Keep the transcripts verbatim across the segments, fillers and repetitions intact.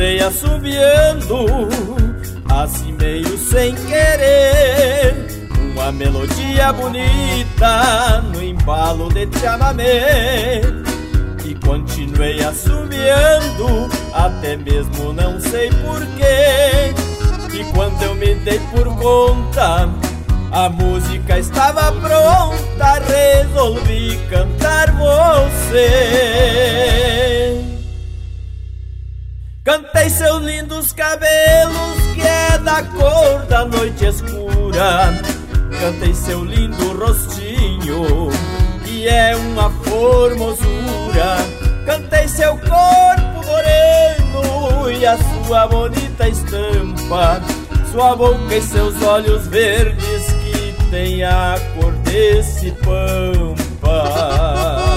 continuei assobiando, assim meio sem querer, uma melodia bonita no embalo de chamamé. E continuei assobiando, até mesmo não sei porquê. E quando eu me dei por conta, a música estava pronta, resolvi cantar você. Cantei seus lindos cabelos, que é da cor da noite escura. Cantei seu lindo rostinho, que é uma formosura. Cantei seu corpo moreno e a sua bonita estampa, sua boca e seus olhos verdes, que tem a cor desse pampa.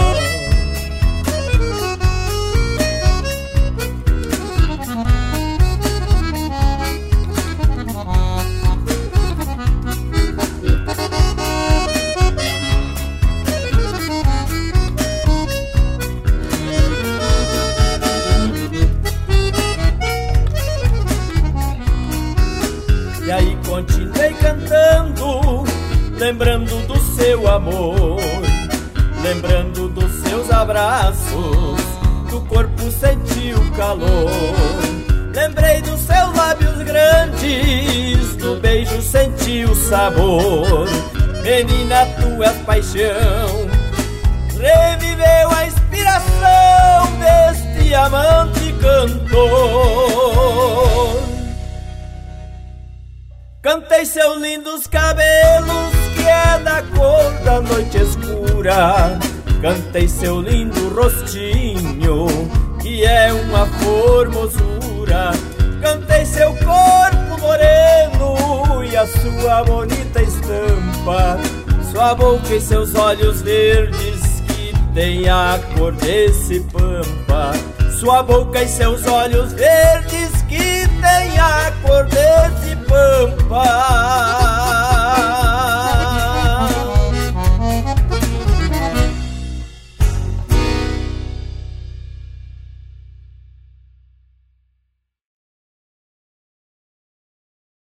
E aí continuei cantando, lembrando do seu amor, lembrando dos seus abraços, do corpo senti o calor. Lembrei dos seus lábios grandes, do beijo senti o sabor. Menina, tu és paixão, reviveu a inspiração deste amante cantor. Cantei seus lindos cabelos, que é da cor da noite escura. Cantei seu lindo rostinho, que é uma formosura. Cantei seu corpo moreno e a sua bonita estampa, sua boca e seus olhos verdes, que tem a cor desse pampa. Sua boca e seus olhos verdes, que tem a cor desse pampa.